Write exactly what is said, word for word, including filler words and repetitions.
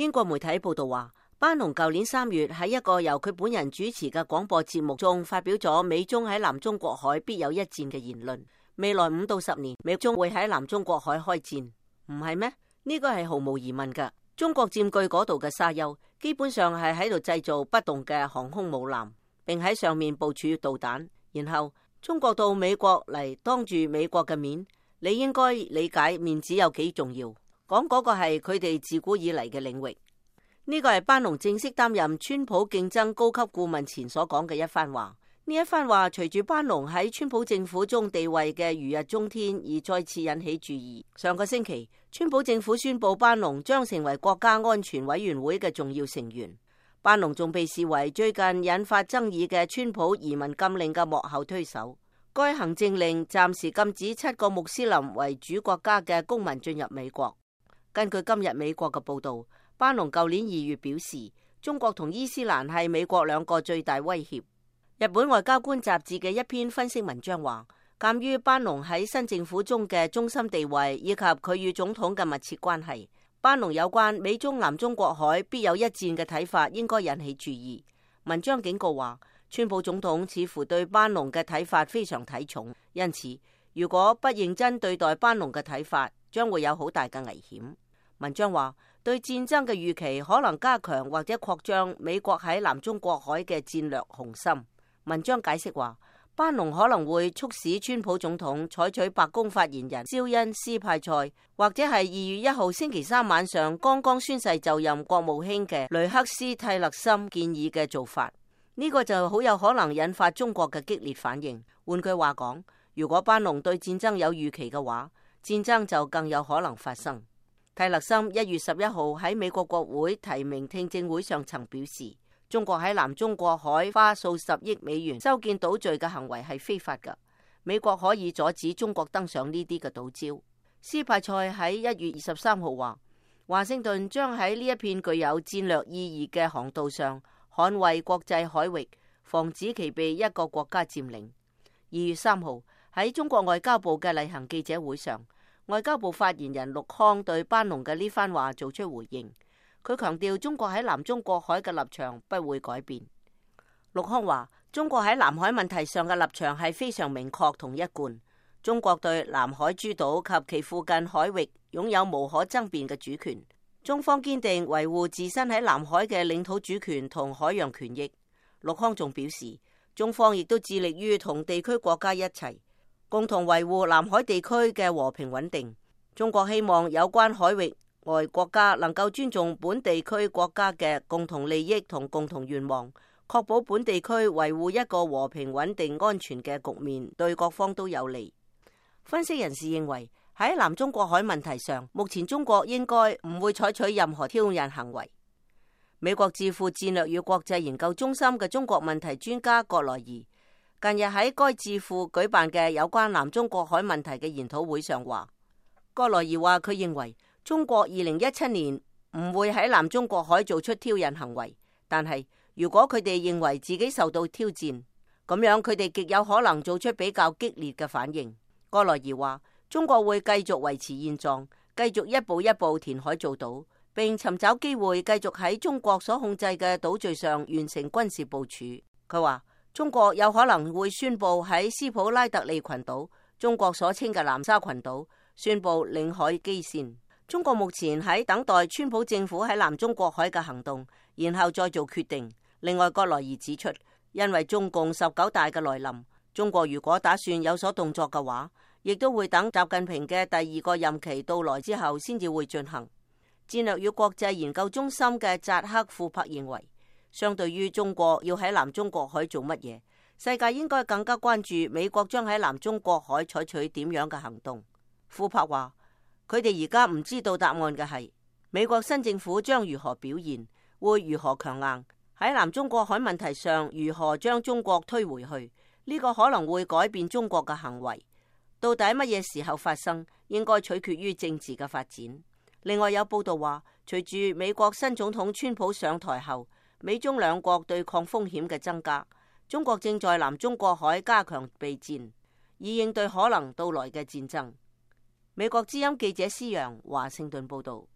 英國媒體報道話，班農舊年三月喺一個由佢本人主持嘅廣播節目中發表咗美中喺南中國海必有一戰嘅言論，未來五到十年美中會喺南中國海開戰，唔係咩？呢個係毫無疑問㗎。中國佔據嗰度嘅沙丘，基本上係喺度製造不動嘅航空母艦，並喺上面部署導彈，然後中國到美國嚟當住美國嘅面，你應該理解面子有幾重要。講嗰個係佢哋自古以嚟嘅領域。呢個係班農正式擔任川普競爭高級顧問前所講嘅一番話。呢一番話隨住班農喺川普政府中地位嘅如日中天而再次引起注意。上個星期，川普政府宣布班農將成為國家安全委員會嘅重要成員。班農仲被視為最近引發爭議嘅川普移民禁令嘅幕後推手。該行政令暫時禁止七個穆斯林為主國家嘅公民進入美國。根據今日美國嘅報道，班農舊年二月表示，中國同伊斯蘭係美國兩個最大威脅。日本外交官雜誌嘅一篇分析文章話，鑒於班農喺新政府中嘅中心地位以及佢與總統嘅密切關係，班農有關美中南中國海必有一戰嘅睇法應該引起注意。文章警告話，川普總統似乎對班農嘅睇法非常睇重，因此如果不認真對待班農嘅睇法，將會有好大嘅危險。文章話，對戰爭嘅預期可能加強或者擴張美國喺南中國海嘅戰略雄心。文章解釋話，班農可能會促使川普總統採取白宮發言人肖恩斯派塞，或者係二月一號星期三晚上剛剛宣誓就任國務卿嘅雷克斯蒂勒森建議嘅做法。呢、這個就好有可能引發中國嘅激烈反應。換句話講，如果班農對戰爭有預期嘅話，戰爭就更有可能發生。蒂勒森一月十一號喺美國國會提名聽證會上曾表示，中國喺南中國海花數十億美元修建島嶼嘅行為係非法㗎，美國可以阻止中國登上呢啲嘅島礁。斯派塞喺一月二十三號話，華盛頓將喺呢一片具有戰略意義嘅航道上捍衛國際海域，防止其被一個國家佔領。二月三號喺中國外交部嘅例行記者會上，外交部發言人陸康對班農嘅呢番話做出回應。佢強調中國喺南中國海嘅立場不會改變。陸康話，中國喺南海問題上嘅立場係非常明確同一貫。中國對南海諸島及其附近海域擁有無可爭辯嘅主權。中方堅定維護自身喺南海嘅領土主權同海洋權益。陸康仲表示，中方亦都致力於同地區國家一齊，共同維護南海地區嘅和平穩定。中國希望有關海域外國家能夠尊重本地區國家嘅共同利益同共同願望，確保本地區維護一個和平穩定安全嘅局面，對各方都有利。分析人士認為，喺南中國海問題上，目前中國應該唔會採取任何挑釁行為。美國智庫戰略與國際研究中心嘅中國問題專家葛萊儀近日喺該智庫舉辦嘅有關南中國海問題嘅研討會上話，葛萊儀話佢認為中國二零一七年唔會喺南中國海做出挑釁行為，但係如果佢哋認為自己受到挑戰，咁樣佢哋極有可能做出比較激烈嘅反應。葛萊儀話，中國會繼續維持現狀，繼續一步一步填海造島，並尋找機會繼續喺中國所控制嘅島嶼上完成軍事部署。佢話，中國有可能會宣布喺斯普拉特利群島，中國所稱嘅南沙群島，宣布領海基線。中國目前喺等待川普政府喺南中國海嘅行動，然後再做決定。另外，葛萊儀指出，因為中共十九大嘅來臨，中國如果打算有所動作嘅話，亦都會等習近平嘅第二個任期到來之後先至會進行。戰略與國際研究中心嘅扎克庫珀認為，相對於中國要喺南中國海做乜嘢，世界應該更加關注美國將喺南中國海採取點樣嘅行動。庫珀話，佢哋而家唔知道答案嘅係美國新政府將如何表現，會如何強硬，喺南中國海問題上如何將中國推回去。呢個可能會改變中國嘅行為。到底乜嘢時候發生，應該取決於政治嘅發展。另外有報道話，隨住美國新總統川普上台後，美中兩國對抗風險嘅增加，中國正在南中國海加強備戰，以應對可能到來嘅戰爭。美國之音記者施洋華盛頓報道。